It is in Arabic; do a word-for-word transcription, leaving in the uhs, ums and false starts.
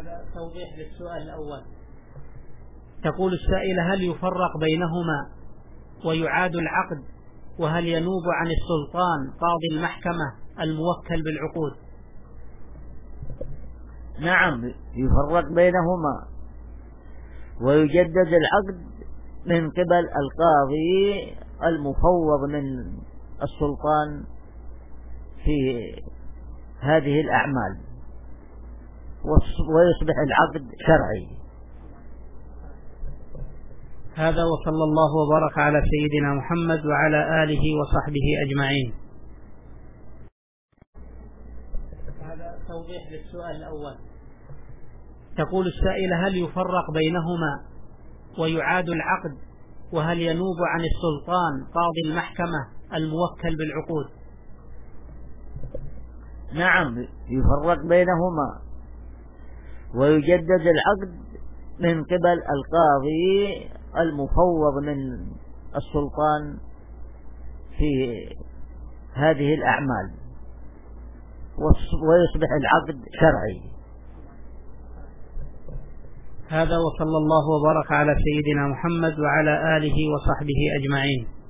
هذا توضيح للسؤال الأول. تقول السائلة: هل يفرق بينهما ويعاد العقد؟ وهل ينوب عن السلطان قاضي المحكمة الموكل بالعقود؟ نعم، يفرق بينهما ويجدد العقد من قبل القاضي المفوض من السلطان في هذه الأعمال، ويصبح العقد شرعي. هذا، وصلى الله وبارك على سيدنا محمد وعلى آله وصحبه أجمعين. هذا توضيح للسؤال الأول. تقول السائلة: هل يفرق بينهما ويعاد العقد؟ وهل ينوب عن السلطان قاضي المحكمة الموكل بالعقود؟ نعم، يفرق بينهما ويجدد العقد من قبل القاضي المفوض من السلطان في هذه الأعمال، ويصبح العقد شرعي. هذا، وصلى الله وبارك على سيدنا محمد وعلى آله وصحبه أجمعين.